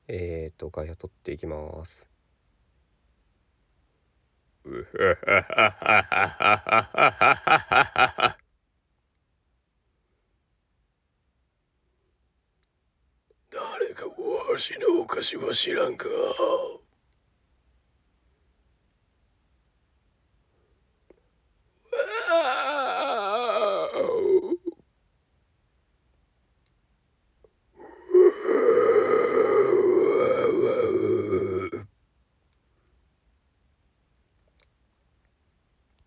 ガヤ取っていきます。誰かわしのお菓子は知らんか。